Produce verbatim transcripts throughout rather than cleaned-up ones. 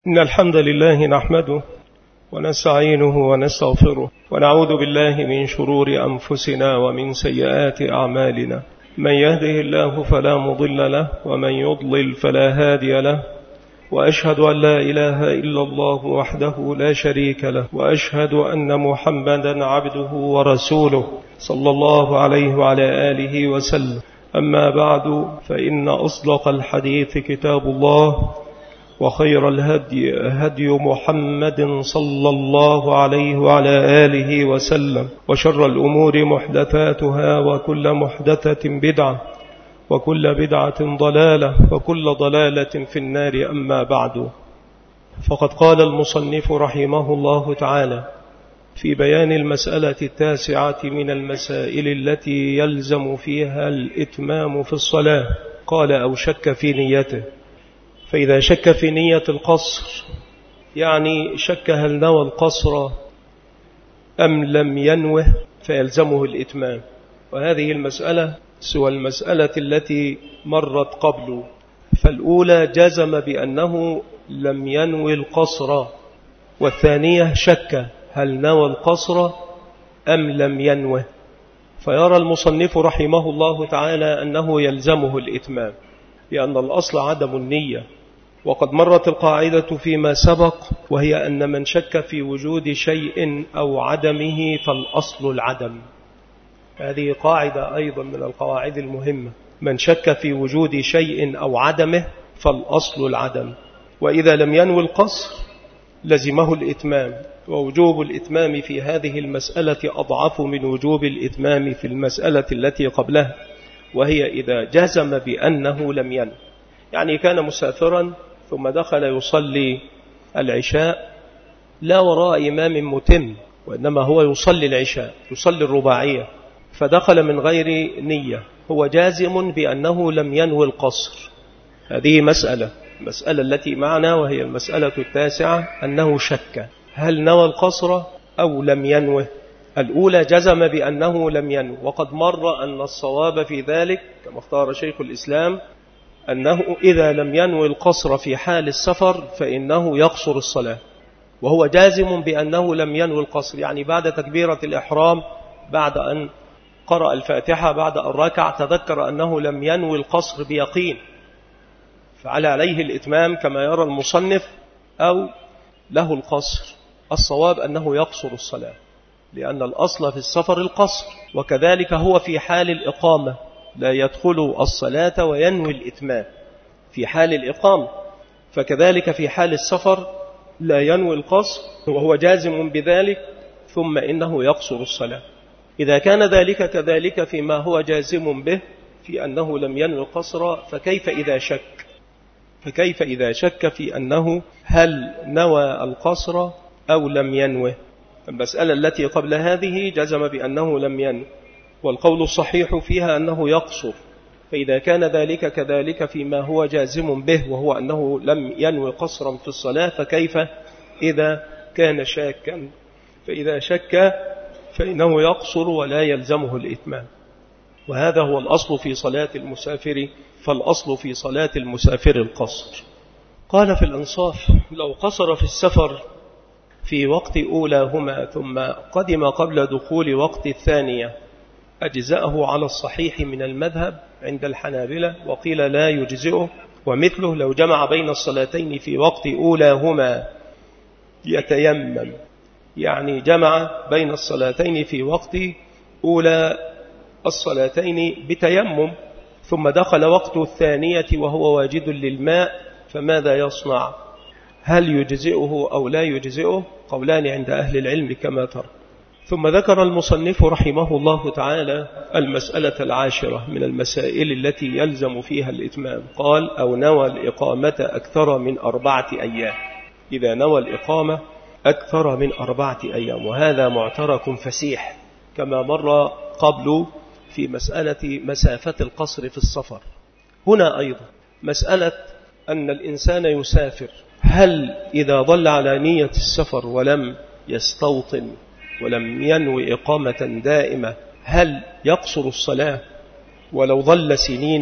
إن الحمد لله نحمده ونستعينه ونستغفره ونعوذ بالله من شرور أنفسنا ومن سيئات أعمالنا. من يهده الله فلا مضل له ومن يضلل فلا هادي له، وأشهد أن لا إله إلا الله وحده لا شريك له، وأشهد أن محمدا عبده ورسوله صلى الله عليه وعلى آله وسلم. أما بعد، فإن أصدق الحديث كتاب الله، وخير الهدي هدي محمد صلى الله عليه وعلى آله وسلم، وشر الأمور محدثاتها، وكل محدثة بدعة، وكل بدعة ضلالة، وكل ضلالة في النار. أما بعد، فقد قال المصنف رحمه الله تعالى في بيان المسألة التاسعة من المسائل التي يلزم فيها الإتمام في الصلاة، قال: أو شك في نيته. فإذا شك في نية القصر، يعني شك هل نوى القصر أم لم ينوه، فيلزمه الإتمام. وهذه المسألة سوى المسألة التي مرت قبل، فالأولى جزم بأنه لم ينوي القصر، والثانية شك هل نوى القصر أم لم ينوه. فيرى المصنف رحمه الله تعالى أنه يلزمه الإتمام، لأن الأصل عدم النية. وقد مرت القاعدة فيما سبق، وهي أن من شك في وجود شيء أو عدمه فالأصل العدم. هذه قاعدة أيضا من القواعد المهمة: من شك في وجود شيء أو عدمه فالأصل العدم. وإذا لم ينوي القصر لزمه الإتمام، ووجوب الإتمام في هذه المسألة أضعف من وجوب الإتمام في المسألة التي قبلها، وهي إذا جزم بأنه لم ينوي. يعني كان مسافرا ثم دخل يصلي العشاء لا وراء إمام متم، وإنما هو يصلي العشاء، يصلي الرباعية، فدخل من غير نية، هو جازم بأنه لم ينوي القصر. هذه مسألة مسألة التي معنا، وهي المسألة التاسعة، أنه شك هل نوى القصر أو لم ينوه. الأولى جزم بأنه لم ينوي، وقد مر أن الصواب في ذلك كما اختار شيخ الإسلام أنه إذا لم ينوي القصر في حال السفر فإنه يقصر الصلاة، وهو جازم بأنه لم ينوي القصر، يعني بعد تكبيرة الإحرام، بعد أن قرأ الفاتحة، بعد أن ركع، تذكر أنه لم ينوي القصر بيقين، فعلى عليه الإتمام كما يرى المصنف، أو له القصر. الصواب أنه يقصر الصلاة، لأن الأصل في السفر القصر، وكذلك هو في حال الإقامة لا يدخل الصلاة وينوي الإتمام في حال الإقامة، فكذلك في حال السفر لا ينوي القصر وهو جازم بذلك، ثم إنه يقصر الصلاة. إذا كان ذلك كذلك فيما هو جازم به في أنه لم ينوي القصر، فكيف إذا شك فكيف إذا شك في أنه هل نوى القصر أو لم ينوه؟ المسألة التي قبل هذه جزم بأنه لم ينوي، والقول الصحيح فيها أنه يقصر. فإذا كان ذلك كذلك فيما هو جازم به، وهو أنه لم ينوي قصرا في الصلاة، فكيف إذا كان شاكا؟ فإذا شك فإنه يقصر ولا يلزمه الإتمام، وهذا هو الأصل في صلاة المسافر. فالأصل في صلاة المسافر القصر. قال في الإنصاف: لو قصر في السفر في وقت أولاهما ثم قدم قبل دخول وقت الثانية أجزأه على الصحيح من المذهب عند الحنابلة، وقيل لا يجزئه. ومثله لو جمع بين الصلاتين في وقت أولاهما يتيمم، يعني جمع بين الصلاتين في وقت أولى الصلاتين بتيمم، ثم دخل وقت الثانية وهو واجد للماء، فماذا يصنع؟ هل يجزئه أو لا يجزئه؟ قولان عند أهل العلم كما ترى. ثم ذكر المصنف رحمه الله تعالى المسألة العاشرة من المسائل التي يلزم فيها الإتمام، قال: أو نوى الإقامة أكثر من أربعة أيام. إذا نوى الإقامة أكثر من أربعة أيام، وهذا معترك فسيح كما مر قبل في مسألة مسافة القصر في السفر. هنا أيضا مسألة أن الإنسان يسافر، هل إذا ظل على نية السفر ولم يستوطن ولم ينوي إقامة دائمة هل يقصر الصلاة ولو ظل سنين؟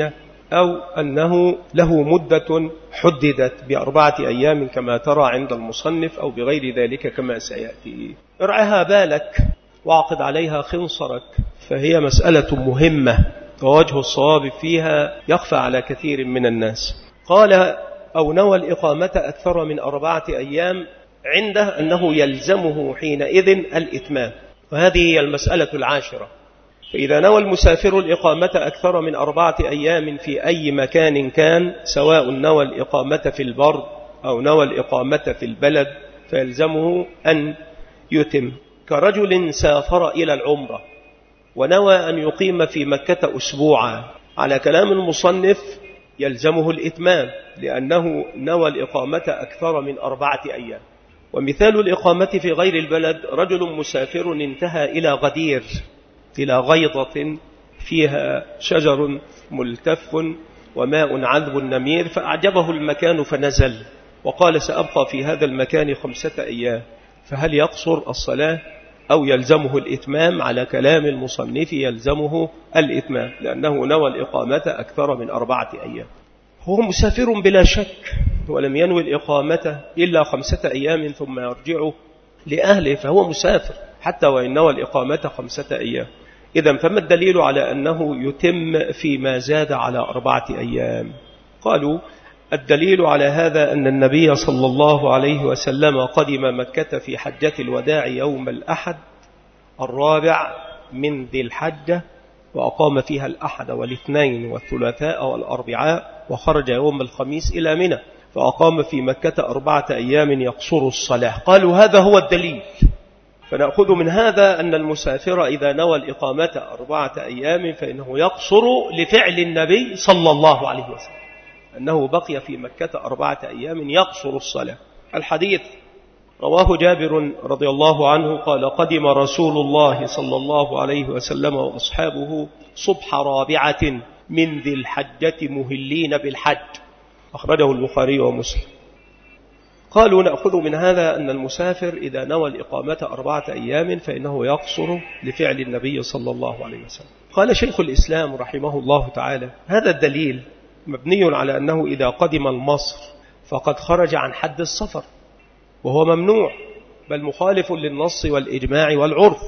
أو أنه له مدة حددت بأربعة أيام كما ترى عند المصنف أو بغير ذلك كما سيأتي. ارعها بالك واعقد عليها خنصرك، فهي مسألة مهمة ووجه الصواب فيها يخفى على كثير من الناس. قال أو نوى الإقامة أكثر من أربعة أيام عنده أنه يلزمه حينئذ الإتمام، وهذه هي المسألة العاشرة. فإذا نوى المسافر الإقامة أكثر من أربعة أيام في أي مكان كان، سواء نوى الإقامة في البر أو نوى الإقامة في البلد، فيلزمه أن يتم. كرجل سافر إلى العمرة ونوى أن يقيم في مكة أسبوعا، على كلام المصنف يلزمه الإتمام لأنه نوى الإقامة أكثر من أربعة أيام. ومثال الإقامة في غير البلد: رجل مسافر انتهى إلى غدير، إلى غيضة فيها شجر ملتف وماء عذب نمير، فأعجبه المكان فنزل وقال سأبقى في هذا المكان خمسة أيام، فهل يقصر الصلاة أو يلزمه الإتمام؟ على كلام المصنف يلزمه الإتمام لأنه نوى الإقامة أكثر من أربعة أيام. هو مسافر بلا شك ولم ينوي الإقامة إلا خمسة أيام ثم يرجع لأهله، فهو مسافر حتى وإن نوى الإقامة خمسة أيام. إذن فما الدليل على أنه يتم فيما زاد على أربعة أيام؟ قالوا الدليل على هذا أن النبي صلى الله عليه وسلم قدم مكة في حجة الوداع يوم الأحد الرابع من ذي الحجة، وأقام فيها الأحد والاثنين والثلاثاء والأربعاء، وخرج يوم الخميس إلى منى، فأقام في مكة أربعة أيام يقصر الصلاة. قالوا هذا هو الدليل. فنأخذ من هذا أن المسافر إذا نوى الإقامة أربعة أيام فإنه يقصر لفعل النبي صلى الله عليه وسلم، أنه بقي في مكة أربعة أيام يقصر الصلاة. الحديث رواه جابر رضي الله عنه قال قدم رسول الله صلى الله عليه وسلم وأصحابه صبح رابعة من ذي الحجة مهلين بالحج، أخرجه البخاري ومسلم. قالوا نأخذ من هذا أن المسافر إذا نوى الإقامة أربعة أيام فإنه يقصر لفعل النبي صلى الله عليه وسلم. قال شيخ الإسلام رحمه الله تعالى هذا الدليل مبني على أنه إذا قدم مصر فقد خرج عن حد السفر، وهو ممنوع بل مخالف للنص والإجماع والعرف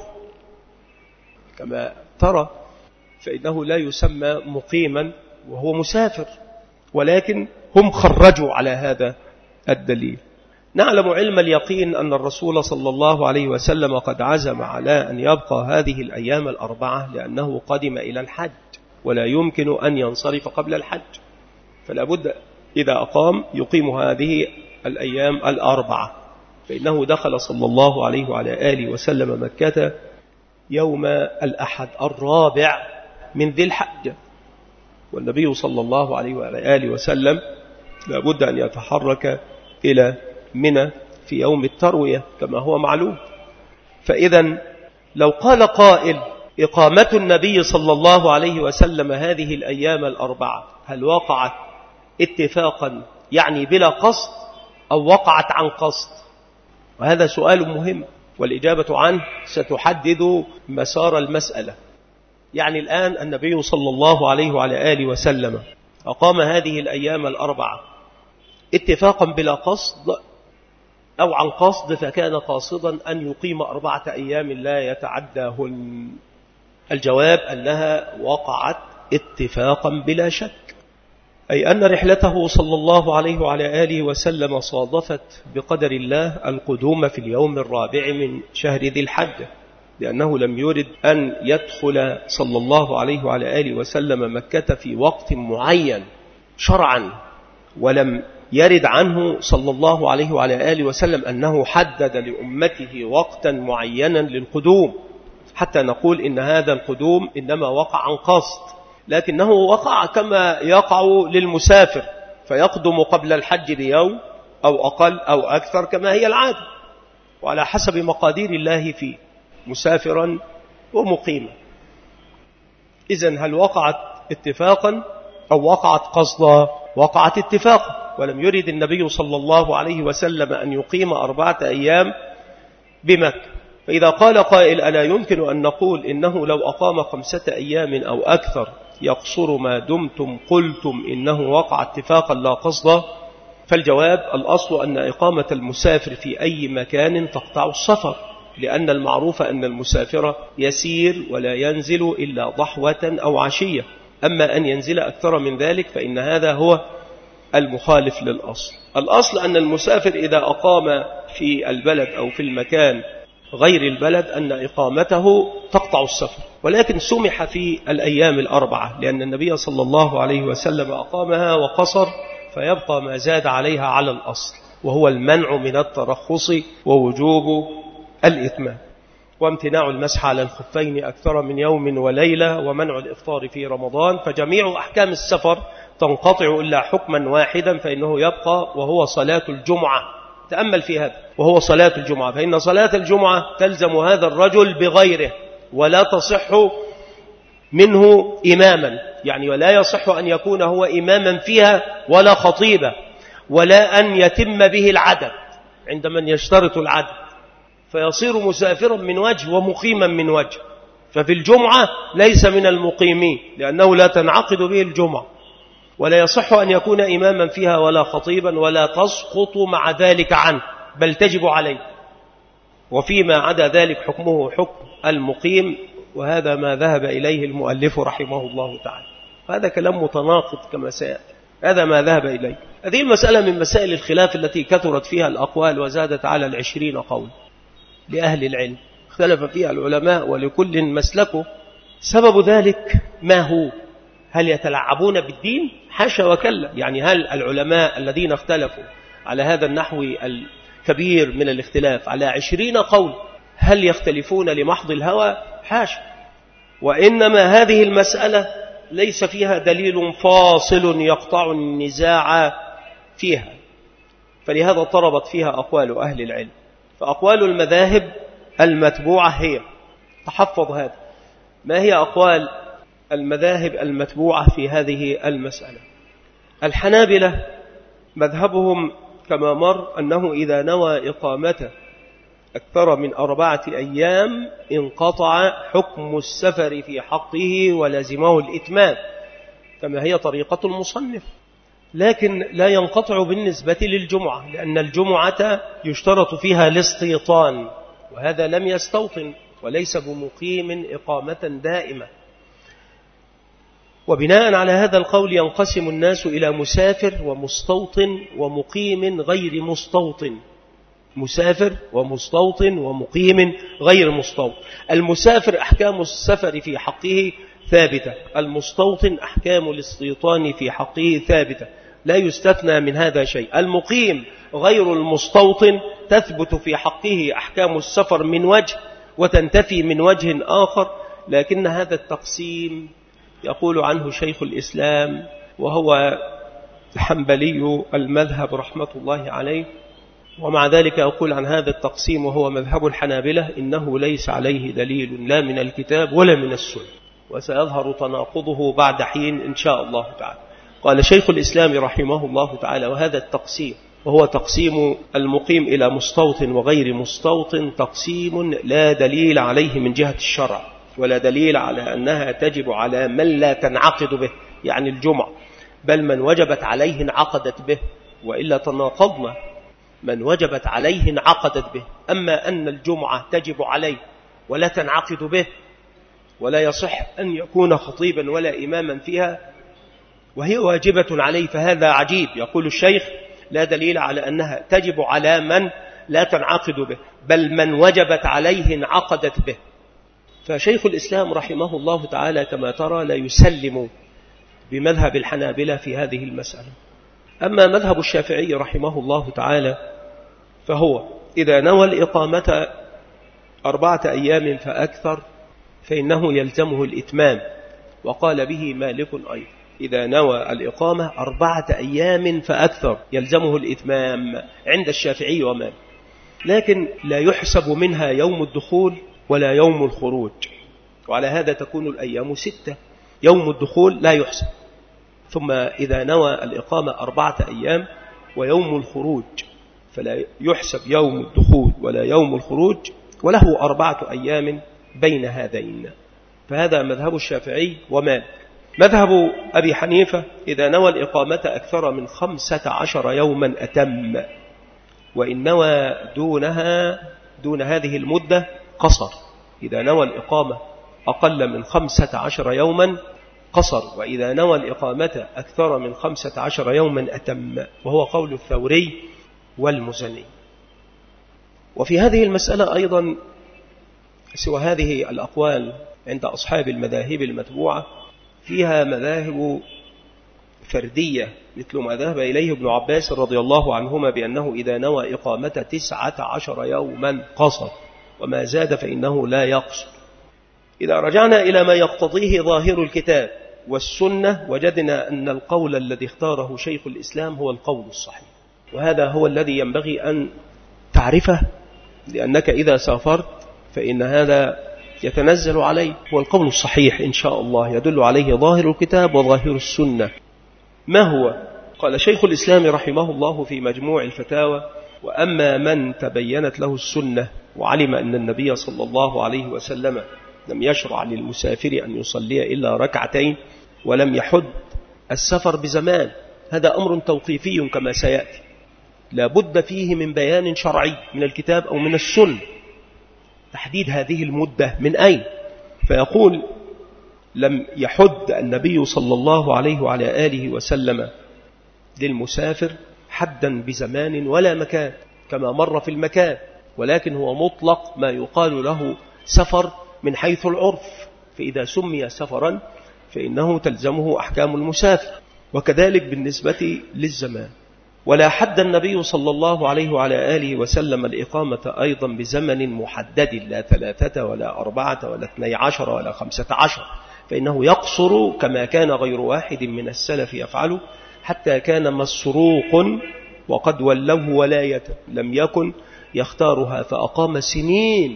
كما ترى، فإنه لا يسمى مقيما وهو مسافر، ولكن هم خرجوا على هذا الدليل. نعلم علم اليقين أن الرسول صلى الله عليه وسلم قد عزم على أن يبقى هذه الأيام الأربعة لأنه قدم إلى الحج ولا يمكن أن ينصرف قبل الحج، فلا بد إذا أقام يقيم هذه الأيام الأربعة، فإنه دخل صلى الله عليه وعلى آله وسلم مكة يوم الأحد الرابع من ذي الحجة، والنبي صلى الله عليه وعلى آله وسلم لا بد أن يتحرك إلى منى في يوم التروية كما هو معلوم. فإذا لو قال قائل إقامة النبي صلى الله عليه وسلم هذه الأيام الأربعة هل وقعت اتفاقا يعني بلا قصد أو وقعت عن قصد؟ وهذا سؤال مهم والإجابة عنه ستحدد مسار المسألة. يعني الآن النبي صلى الله عليه وعلى آله وسلم أقام هذه الأيام الأربعة اتفاقا بلا قصد أو عن قصد، فكان قاصدا أن يقيم أربعة أيام لا يتعداهن. الجواب أنها وقعت اتفاقا بلا شك، أي أن رحلته صلى الله عليه وعلى آله وسلم صادفت بقدر الله القدوم في اليوم الرابع من شهر ذي الحجة، لأنه لم يرد أن يدخل صلى الله عليه وعلى آله وسلم مكة في وقت معين شرعا، ولم يرد عنه صلى الله عليه وعلى آله وسلم أنه حدد لأمته وقتا معينا للقدوم حتى نقول إن هذا القدوم إنما وقع عن قصد، لكنه وقع كما يقع للمسافر فيقدم قبل الحج بيوم أو أقل أو أكثر كما هي العادة، وعلى حسب مقادير الله فيه مسافرا ومقيما. إذن هل وقعت اتفاقا أو وقعت قصدا؟ وقعت اتفاقا، ولم يرد النبي صلى الله عليه وسلم أن يقيم أربعة أيام بمكة. فإذا قال قائل ألا يمكن أن نقول إنه لو أقام خمسة أيام أو أكثر يقصر ما دمتم قلتم إنه وقع اتفاقا لا قصدا؟ فالجواب: الأصل أن إقامة المسافر في أي مكان تقطع السفر، لأن المعروف أن المسافر يسير ولا ينزل إلا ضحوة أو عشية، أما أن ينزل أكثر من ذلك فإن هذا هو المخالف للأصل. الأصل أن المسافر إذا أقام في البلد أو في المكان غير البلد أن إقامته تقطع السفر، ولكن سمح في الأيام الأربعة لأن النبي صلى الله عليه وسلم أقامها وقصر، فيبقى ما زاد عليها على الأصل، وهو المنع من الترخص ووجوب الإتمام، وامتناع المسح على الخفين أكثر من يوم وليلة، ومنع الإفطار في رمضان. فجميع أحكام السفر تنقطع إلا حكما واحدا فإنه يبقى، وهو صلاة الجمعة. تأمل في هذا، وهو صلاة الجمعة، فإن صلاة الجمعة تلزم هذا الرجل بغيره ولا تصح منه إماما، يعني ولا يصح أن يكون هو إماما فيها ولا خطيبا، ولا أن يتم به العدد عند من يشترط العدد، فيصير مسافرا من وجه ومقيما من وجه. ففي الجمعة ليس من المقيمين لأنه لا تنعقد به الجمعة، ولا يصح أن يكون إماما فيها ولا خطيبا، ولا تسقط مع ذلك عنه بل تجب عليه، وفيما عدا ذلك حكمه حكم المقيم، وهذا ما ذهب إليه المؤلف رحمه الله تعالى. هذا كلام متناقض كما سيأتي، هذا ما ذهب إليه. هذه المسألة من مسائل الخلاف التي كثرت فيها الأقوال وزادت على العشرين قول لأهل العلم، اختلف فيها العلماء ولكل مسلكه. سبب ذلك ما هو؟ هل يتلعبون بالدين؟ حاشا وكلا. يعني هل العلماء الذين اختلفوا على هذا النحو الكبير من الاختلاف على عشرين قول هل يختلفون لمحض الهوى؟ حاشا، وإنما هذه المسألة ليس فيها دليل فاصل يقطع النزاع فيها، فلهذا اضطربت فيها أقوال أهل العلم. فأقوال المذاهب المتبوعة هي، تحفظ هذا، ما هي أقوال المذاهب المتبوعة في هذه المسألة؟ الحنابلة مذهبهم كما مر أنه إذا نوى إقامته أكثر من أربعة أيام انقطع حكم السفر في حقه ولزمه الإتمام، كما هي طريقة المصنف. لكن لا ينقطع بالنسبة للجمعة، لأن الجمعة يشترط فيها الاستيطان، وهذا لم يستوطن وليس بمقيم إقامة دائمة. وبناء على هذا القول ينقسم الناس إلى مسافر ومستوطن ومقيم غير مستوطن. مسافر ومستوطن ومقيم غير مستوطن. المسافر أحكام السفر في حقه ثابتة، المستوطن أحكام الاستيطان في حقه ثابتة، لا يستثنى من هذا شيء. المقيم غير المستوطن تثبت في حقه أحكام السفر من وجه وتنتفي من وجه آخر، لكن هذا التقسيم يقول عنه شيخ الإسلام وهو الحنبلي المذهب رحمة الله عليه، ومع ذلك يقول عن هذا التقسيم وهو مذهب الحنابلة إنه ليس عليه دليل لا من الكتاب ولا من السنة، وسيظهر تناقضه بعد حين إن شاء الله تعالى. قال شيخ الإسلام رحمه الله تعالى: وهذا التقسيم وهو تقسيم المقيم إلى مستوطن وغير مستوطن تقسيم لا دليل عليه من جهة الشرع، ولا دليل على أنها تجب على من لا تنعقد به، يعني الجمعة، بل من وجبت عليه انعقدت به، وإلا تناقضنا. من وجبت عليه انعقدت به، أما أن الجمعة تجب عليه ولا تنعقد به ولا يصح أن يكون خطيبا ولا إماما فيها وهي واجبة عليه، فهذا عجيب. يقول الشيخ: لا دليل على أنها تجب على من لا تنعقد به، بل من وجبت عليه انعقدت به. فشيخ الإسلام رحمه الله تعالى كما ترى لا يسلم بمذهب الحنابلة في هذه المسألة. أما مذهب الشافعي رحمه الله تعالى فهو إذا نوى الإقامة أربعة أيام فأكثر فإنه يلزمه الإتمام، وقال به مالك أيضا: إذا نوى الإقامة أربعة أيام فأكثر يلزمه الإتمام عند الشافعي ومالك، لكن لا يحسب منها يوم الدخول ولا يوم الخروج، وعلى هذا تكون الأيام ستة. يوم الدخول لا يحسب، ثم إذا نوى الإقامة أربعة أيام ويوم الخروج فلا يحسب يوم الدخول ولا يوم الخروج، وله أربعة أيام بين هذين. فهذا مذهب الشافعي ومالك. مذهب أبي حنيفة إذا نوى الإقامة أكثر من خمسة عشر يوما أتم، وإن نوى دونها دون هذه المدة قصر. إذا نوى الإقامة أقل من خمسة عشر يوما قصر، وإذا نوى الإقامة أكثر من خمسة عشر يوما أتم، وهو قول الثوري والمزني. وفي هذه المسألة أيضا سوى هذه الأقوال عند أصحاب المذاهب المتبوعة فيها مذاهب فردية، مثل ما ذهب إليه ابن عباس رضي الله عنهما بأنه إذا نوى إقامة تسعة عشر يوما قصر، وما زاد فإنه لا يقصر. إذا رجعنا إلى ما يقتضيه ظاهر الكتاب والسنة وجدنا أن القول الذي اختاره شيخ الإسلام هو القول الصحيح، وهذا هو الذي ينبغي أن تعرفه، لأنك إذا سافرت فإن هذا يتنزل عليه. هو القول الصحيح إن شاء الله يدل عليه ظاهر الكتاب وظاهر السنة. ما هو؟ قال شيخ الإسلام رحمه الله في مجموع الفتاوى: وأما من تبينت له السنة وعلم أن النبي صلى الله عليه وسلم لم يشرع للمسافر أن يصلي إلا ركعتين ولم يحد السفر بزمان، هذا أمر توقيفي كما سيأتي، لا بد فيه من بيان شرعي من الكتاب أو من السنة. تحديد هذه المدة من أين؟ فيقول: لم يحد النبي صلى الله عليه وعلى آله وسلم للمسافر حدا بزمان ولا مكان كما مر في المكان، ولكن هو مطلق ما يقال له سفر من حيث العرف، فإذا سمي سفرا فإنه تلزمه أحكام المسافر، وكذلك بالنسبة للزمان. ولا حد النبي صلى الله عليه وعلى آله وسلم الإقامة أيضا بزمن محدد، لا ثلاثة ولا أربعة ولا اثني عشر ولا خمسة عشر، فإنه يقصر كما كان غير واحد من السلف يفعله، حتى كان مسروق وقد ولوه ولاية لم يكن يختارها فأقام سنين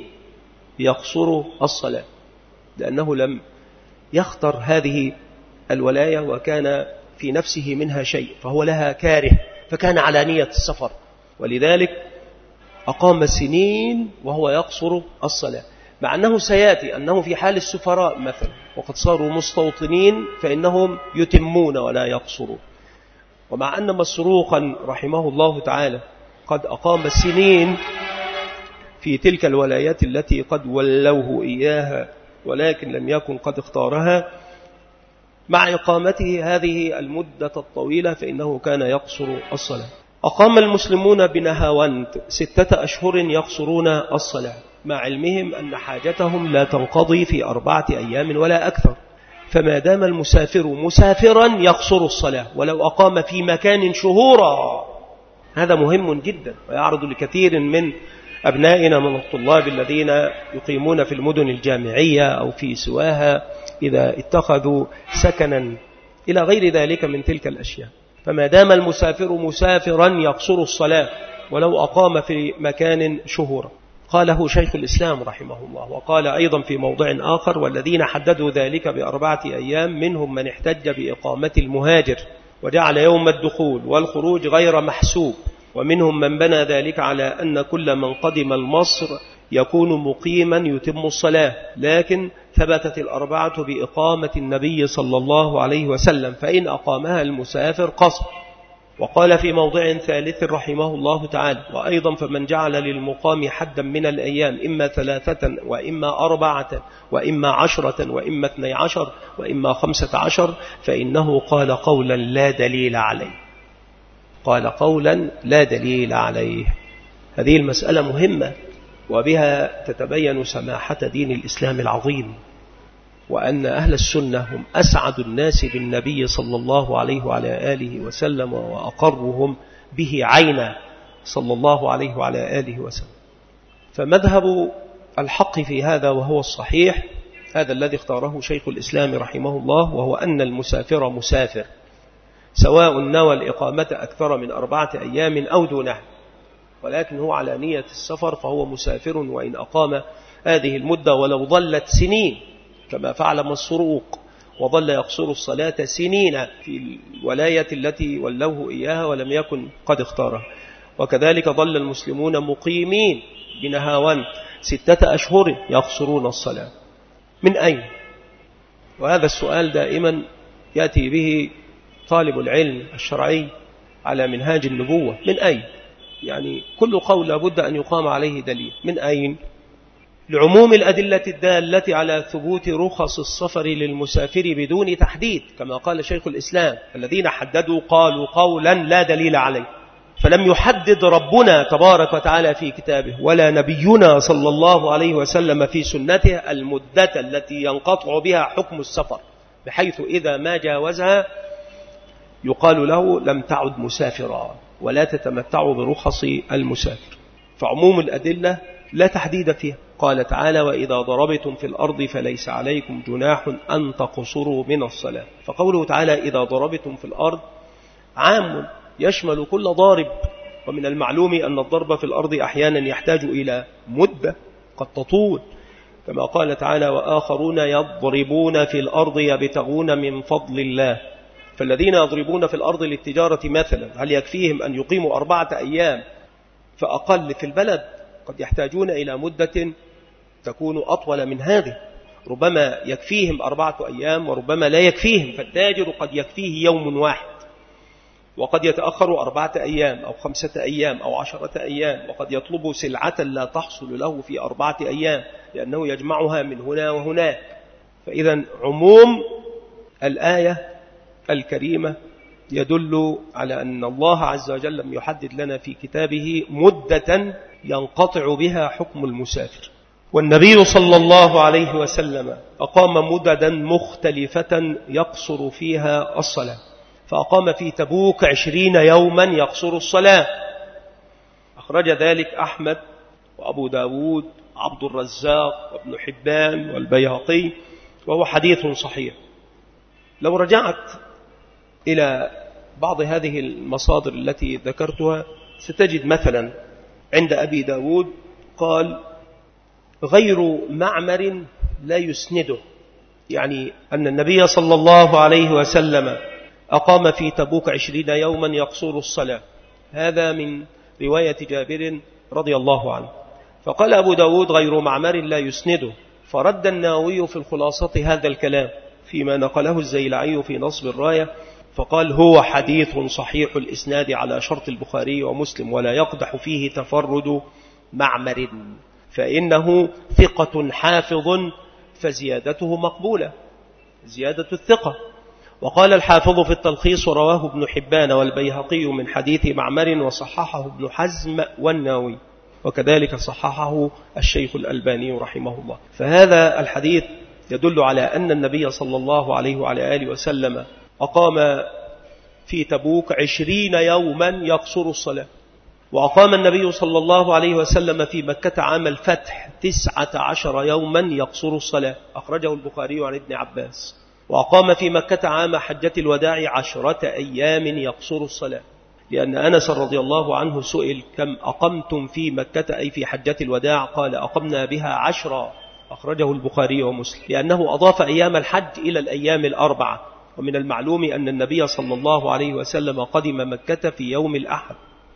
يقصر الصلاة، لأنه لم يختر هذه الولاية وكان في نفسه منها شيء فهو لها كاره، فكان على نية السفر، ولذلك أقام سنين وهو يقصر الصلاة، مع أنه سيأتي أنه في حال السفراء مثلا وقد صاروا مستوطنين فإنهم يتمون ولا يقصرون. ومع أن مسروقا رحمه الله تعالى قد أقام سنين في تلك الولايات التي قد ولوه إياها ولكن لم يكن قد اختارها، مع إقامته هذه المدة الطويلة فإنه كان يقصر الصلاة. أقام المسلمون بنهاوند ستة أشهر يقصرون الصلاة، مع علمهم أن حاجتهم لا تنقضي في أربعة أيام ولا أكثر، فما دام المسافر مسافرا يقصر الصلاة ولو أقام في مكان شهورا. هذا مهم جدا ويعرض لكثير من أبنائنا من الطلاب الذين يقيمون في المدن الجامعية أو في سواها إذا اتخذوا سكنا إلى غير ذلك من تلك الأشياء. فما دام المسافر مسافرا يقصر الصلاة ولو أقام في مكان شهورا. قاله شيخ الإسلام رحمه الله، وقال أيضا في موضع آخر: والذين حددوا ذلك بأربعة أيام منهم من احتج بإقامة المهاجر وجعل يوم الدخول والخروج غير محسوب، ومنهم من بنى ذلك على أن كل من قدم المصر يكون مقيما يتم الصلاة، لكن ثبتت الأربعة بإقامة النبي صلى الله عليه وسلم، فإن أقامها المسافر قصر. وقال في موضع ثالث رحمه الله تعالى: وأيضا فمن جعل للمقام حدا من الأيام إما ثلاثة وإما أربعة وإما عشرة وإما اثني عشر وإما خمسة عشر فإنه قال قولا لا دليل عليه. قال قولا لا دليل عليه. هذه المسألة مهمة، وبها تتبين سماحة دين الإسلام العظيم، وأن أهل السنة هم أسعد الناس بالنبي صلى الله عليه وعلى آله وسلم وأقرهم به عينا صلى الله عليه وعلى آله وسلم. فمذهب الحق في هذا وهو الصحيح هذا الذي اختاره شيخ الإسلام رحمه الله، وهو أن المسافر مسافر سواء نوى الإقامة أكثر من أربعة أيام أو دونها، ولكن هو على نية السفر فهو مسافر وإن أقام هذه المدة ولو ظلت سنين، كما فعل مسروق وظل يقصر الصلاة سنين في الولاية التي ولوه إياها ولم يكن قد اختارها. وكذلك ظل المسلمون مقيمين بنهاوند ستة أشهر يقصرون الصلاة. من أين؟ وهذا السؤال دائما يأتي به طالب العلم الشرعي على منهاج النبوة. من أين؟ يعني كل قول لابد أن يقام عليه دليل. من أين؟ لعموم الأدلة الدالة على ثبوت رخص السفر للمسافر بدون تحديد، كما قال شيخ الإسلام: الذين حددوا قالوا قولا لا دليل عليه. فلم يحدد ربنا تبارك وتعالى في كتابه ولا نبينا صلى الله عليه وسلم في سنته المدة التي ينقطع بها حكم السفر، بحيث إذا ما جاوزها يقال له لم تعد مسافرا ولا تتمتع برخص المسافر. فعموم الأدلة لا تحديد فيها. قال تعالى: وإذا ضربتم في الأرض فليس عليكم جناح أن تقصروا من الصلاة. فقوله تعالى إذا ضربتم في الأرض عام يشمل كل ضارب، ومن المعلوم أن الضرب في الأرض أحيانا يحتاج إلى مدة قد تطول، كما قال تعالى: وآخرون يضربون في الأرض يبتغون من فضل الله. فالذين يضربون في الأرض للتجارة مثلا هل يكفيهم أن يقيموا أربعة أيام فأقل في البلد؟ قد يحتاجون إلى مدة تكون أطول من هذه، ربما يكفيهم أربعة أيام وربما لا يكفيهم. فالتاجر قد يكفيه يوم واحد، وقد يتأخر أربعة أيام أو خمسة أيام أو عشرة أيام، وقد يطلب سلعة لا تحصل له في أربعة أيام لأنه يجمعها من هنا وهناك. فإذا عموم الآية الكريمة يدل على أن الله عز وجل لم يحدد لنا في كتابه مدة ينقطع بها حكم المسافر. والنبي صلى الله عليه وسلم أقام مددا مختلفة يقصر فيها الصلاة، فأقام في تبوك عشرين يوما يقصر الصلاة. أخرج ذلك أحمد وأبو داود عبد الرزاق وابن حبان والبيهقي، وهو حديث صحيح. لو رجعت إلى بعض هذه المصادر التي ذكرتها ستجد مثلا عند أبي داود قال: غير معمر لا يسنده، يعني أن النبي صلى الله عليه وسلم أقام في تبوك عشرين يوما يقصر الصلاة. هذا من رواية جابر رضي الله عنه. فقال أبو داود: غير معمر لا يسنده. فرد النووي في الخلاصة هذا الكلام فيما نقله الزيلعي في نصب الراية، فقال: هو حديث صحيح الإسناد على شرط البخاري ومسلم، ولا يقدح فيه تفرد معمر، فإنه ثقة حافظ فزيادته مقبولة، زيادة الثقة. وقال الحافظ في التلخيص: رواه ابن حبان والبيهقي من حديث معمر، وصححه ابن حزم والنووي، وكذلك صححه الشيخ الألباني رحمه الله. فهذا الحديث يدل على أن النبي صلى الله عليه وعلى آله وسلم أقام في تبوك عشرين يوما يقصر الصلاة. وأقام النبي صلى الله عليه وسلم في مكة عام الفتح تسعة عشر يوما يقصر الصلاة، أخرجه البخاري عن ابن عباس. وأقام في مكة عام حجة الوداع عشرة أيام يقصر الصلاة، لأن أنس رضي الله عنه سئل: كم أقمتم في مكة أي في حجة الوداع؟ قال: أقمنا بها عشرة، أخرجه البخاري ومسلم، لأنه أضاف أيام الحج إلى الأيام الأربعة. ومن المعلوم أن النبي صلى الله عليه وسلم قدم مكة في يوم الأحد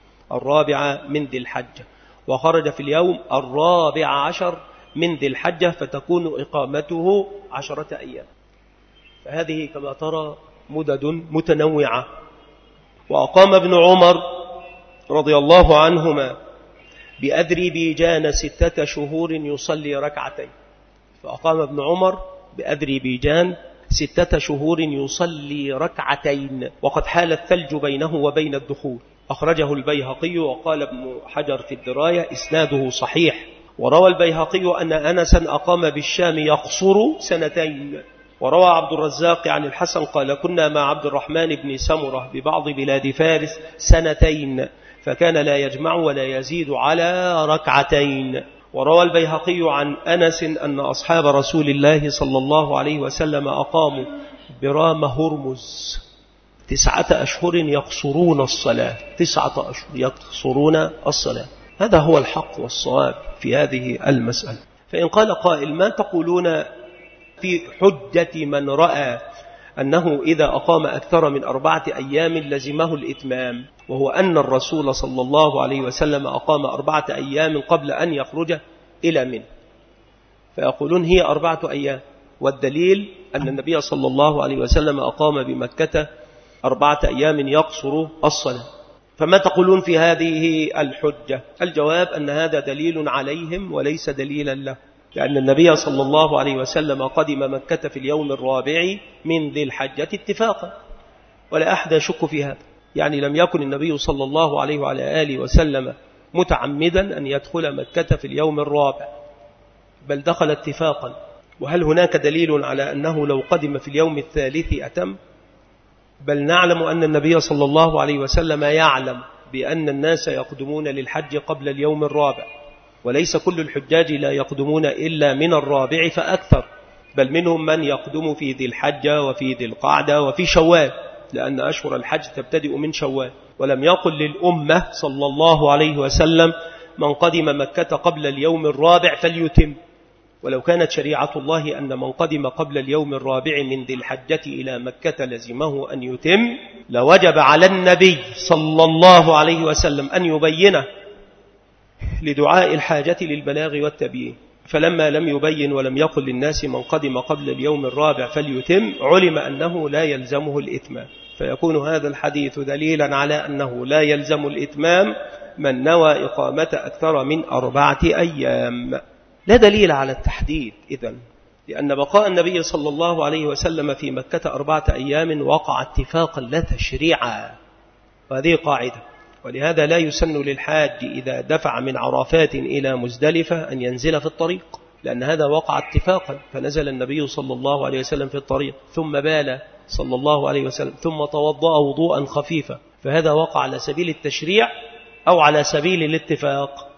الرابع من ذي الحجة، وخرج في اليوم الرابع عشر من ذي الحجة، فتكون إقامته عشرة أيام. فهذه كما ترى مدد متنوعة. وأقام ابن عمر رضي الله عنهما بأذربيجان ستة شهور يصلي ركعتين. فأقام ابن عمر بأذربيجان ستة شهور يصلي ركعتين، وقد حال الثلج بينه وبين الدخول. أخرجه البيهقي، وقال ابن حجر في الدراية: إسناده صحيح. وروى البيهقي أن أنسا أقام بالشام يقصر سنتين. وروى عبد الرزاق عن الحسن قال: كنا مع عبد الرحمن بن سمرة ببعض بلاد فارس سنتين، فكان لا يجمع ولا يزيد على ركعتين. وروى البيهقي عن أنس أن أصحاب رسول الله صلى الله عليه وسلم أقاموا برام هرمز تسعة أشهر يقصرون الصلاة، تسعة أشهر يقصرون الصلاة. هذا هو الحق والصواب في هذه المسألة. فإن قال قائل: ما تقولون في حجة من رأى أنه إذا أقام أكثر من أربعة أيام لزمه الإتمام، وهو أن الرسول صلى الله عليه وسلم أقام أربعة أيام قبل أن يخرج إلى منى؟ فيقولون هي أربعة أيام، والدليل أن النبي صلى الله عليه وسلم أقام بمكة أربعة أيام يقصر الصلاة. فما تقولون في هذه الحجة؟ الجواب أن هذا دليل عليهم وليس دليلا له، لأن النبي صلى الله عليه وسلم قدم مكة في اليوم الرابع من ذي الحجة اتفاقا، ولا أحد يشك في هذا. يعني لم يكن النبي صلى الله عليه وعلى آله وسلم متعمدا أن يدخل مكة في اليوم الرابع، بل دخل اتفاقا. وهل هناك دليل على أنه لو قدم في اليوم الثالث أتم؟ بل نعلم أن النبي صلى الله عليه وسلم يعلم بأن الناس يقدمون للحج قبل اليوم الرابع، وليس كل الحجاج لا يقدمون إلا من الرابع فأكثر، بل منهم من يقدم في ذي الحجة وفي ذي القعدة وفي شوال، لأن أشهر الحج تبتدئ من شوال. ولم يقل للأمة صلى الله عليه وسلم من قدم مكة قبل اليوم الرابع فليتم. ولو كانت شريعة الله أن من قدم قبل اليوم الرابع من ذي الحجة إلى مكة لزمه أن يتم، لوجب على النبي صلى الله عليه وسلم أن يبينه لدعاء الحاجة للبلاغ والتبيين. فلما لم يبين ولم يقل للناس من قدم قبل اليوم الرابع فليتم، علم أنه لا يلزمه الإتمام، فيكون هذا الحديث دليلا على أنه لا يلزم الإتمام من نوى إقامة أكثر من أربعة أيام. لا دليل على التحديد إذن، لأن بقاء النبي صلى الله عليه وسلم في مكة أربعة أيام وقع اتفاقا لا تشريعا، وهذه قاعدة. ولهذا لا يسن للحاج إذا دفع من عرفات إلى مزدلفة أن ينزل في الطريق، لأن هذا وقع اتفاقا. فنزل النبي صلى الله عليه وسلم في الطريق، ثم بال صلى الله عليه وسلم، ثم توضأ وضوءا خفيفا، فهذا وقع على سبيل التشريع أو على سبيل الاتفاق؟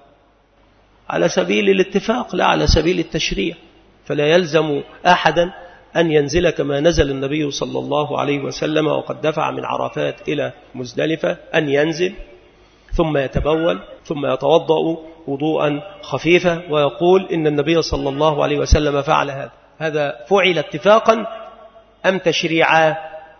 على سبيل الاتفاق لا على سبيل التشريع. فلا يلزم أحدا أن ينزل كما نزل النبي صلى الله عليه وسلم وقد دفع من عرفات إلى مزدلفة، أن ينزل ثم يتبول ثم يتوضأ وضوءا خفيفا ويقول إن النبي صلى الله عليه وسلم فعل هذا. هذا فعل اتفاقا أم تشريعا؟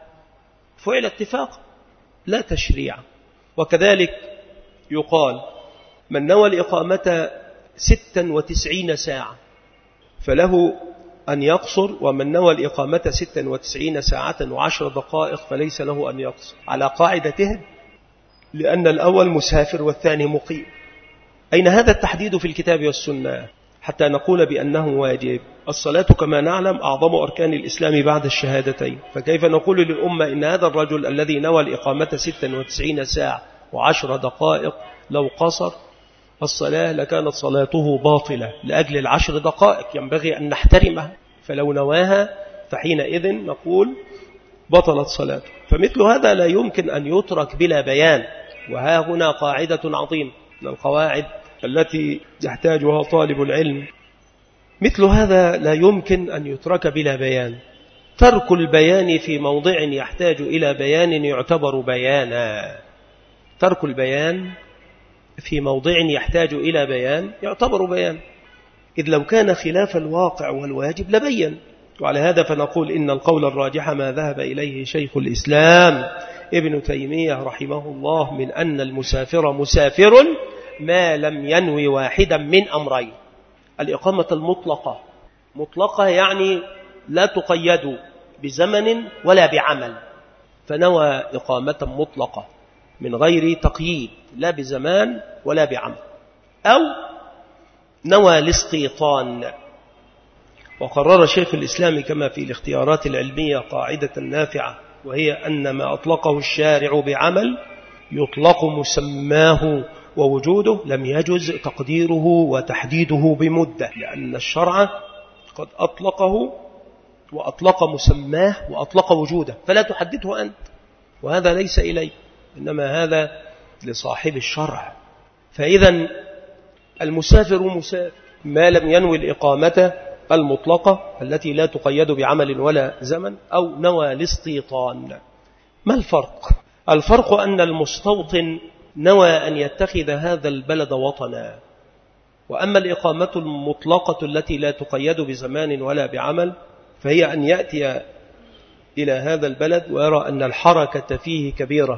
فعل اتفاقا لا تشريعا. وكذلك يقال من نوى الإقامة ستا وتسعين ساعة فله أن يقصر، ومن نوى الإقامة ستا وتسعين ساعة وعشر دقائق فليس له أن يقصر، على قاعدتهم، لأن الأول مسافر والثاني مقيم. أين هذا التحديد في الكتاب والسنة حتى نقول بأنه واجب؟ الصلاة كما نعلم أعظم أركان الإسلام بعد الشهادتين، فكيف نقول للأمة إن هذا الرجل الذي نوى الإقامة ستا وتسعين ساعة وعشر دقائق لو قصر الصلاة لكانت صلاته باطلة لأجل العشر دقائق، ينبغي أن نحترمها. فلو نواها فحينئذ نقول بطلت صلاته. فمثل هذا لا يمكن أن يترك بلا بيان، وها هنا قاعدة عظيمة من القواعد التي يحتاجها طالب العلم. مثل هذا لا يمكن أن يترك بلا بيان. ترك البيان في موضع يحتاج إلى بيان يعتبر بيانا. ترك البيان في موضع يحتاج إلى بيان يعتبر بيان، إذ لو كان خلاف الواقع والواجب لبين. وعلى هذا فنقول إن القول الراجح ما ذهب إليه شيخ الإسلام ابن تيمية رحمه الله من أن المسافر مسافر ما لم ينوي واحدا من أمرين. الإقامة المطلقة، مطلقة يعني لا تقيد بزمن ولا بعمل، فنوى إقامة مطلقة من غير تقييد لا بزمان ولا بعمل، أو نوى الاستيطان. وقرر شيخ الإسلام كما في الاختيارات العلمية قاعدة نافعة، وهي أن ما أطلقه الشارع بعمل يطلق مسماه ووجوده، لم يجز تقديره وتحديده بمدة، لأن الشرع قد أطلقه وأطلق مسماه وأطلق وجوده، فلا تحدده أنت، وهذا ليس إليه، إنما هذا لصاحب الشرع. فإذا المسافر مسافر ما لم ينوي الإقامة المطلقة التي لا تقيد بعمل ولا زمن، أو نوى الاستيطان. ما الفرق؟ الفرق أن المستوطن نوى أن يتخذ هذا البلد وطنا، وأما الإقامة المطلقة التي لا تقيد بزمان ولا بعمل فهي أن يأتي إلى هذا البلد ويرى أن الحركة فيه كبيرة،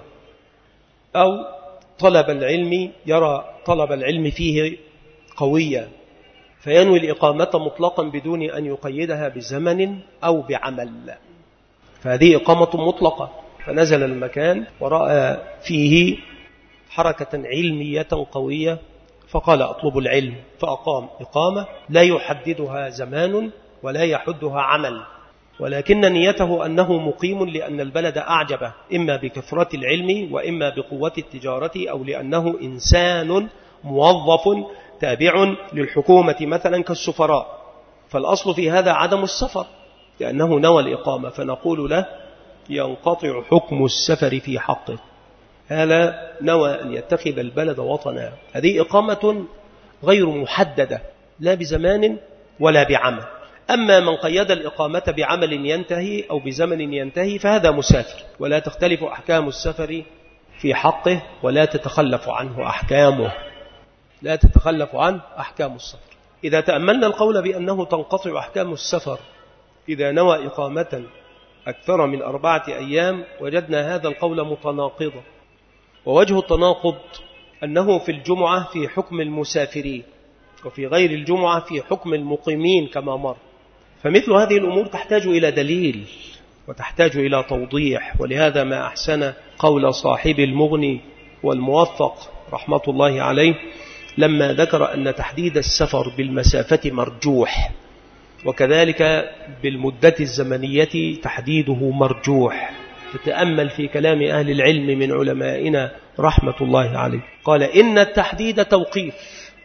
أو طلب العلم يرى طلب العلم فيه قوية، فينوي الإقامة مطلقا بدون أن يقيدها بزمن أو بعمل، فهذه إقامة مطلقة. فنزل المكان ورأى فيه حركة علمية قوية فقال أطلب العلم، فأقام إقامة لا يحددها زمان ولا يحدها عمل، ولكن نيته أنه مقيم لأن البلد أعجبه، إما بكثرة العلم وإما بقوة التجارة أو لأنه إنسان موظف تابع للحكومة مثلا كالسفراء، فالأصل في هذا عدم السفر لأنه نوى الإقامة، فنقول له ينقطع حكم السفر في حقه، هذا نوى أن يتخذ البلد وطنا. هذه إقامة غير محددة لا بزمان ولا بعمل. أما من قيد الإقامة بعمل ينتهي أو بزمن ينتهي فهذا مسافر، ولا تختلف أحكام السفر في حقه ولا تتخلف عنه أحكامه، لا تتخلف عنه أحكام السفر. إذا تأملنا القول بأنه تنقطع أحكام السفر إذا نوى إقامة أكثر من أربعة أيام وجدنا هذا القول متناقضا، ووجه التناقض أنه في الجمعة في حكم المسافرين وفي غير الجمعة في حكم المقيمين كما مر، فمثل هذه الأمور تحتاج إلى دليل وتحتاج إلى توضيح. ولهذا ما أحسن قول صاحب المغني والموفق رحمة الله عليه لما ذكر أن تحديد السفر بالمسافة مرجوح، وكذلك بالمدة الزمنية تحديده مرجوح. تتأمل في كلام أهل العلم من علمائنا رحمة الله عليه، قال إن التحديد توقيف،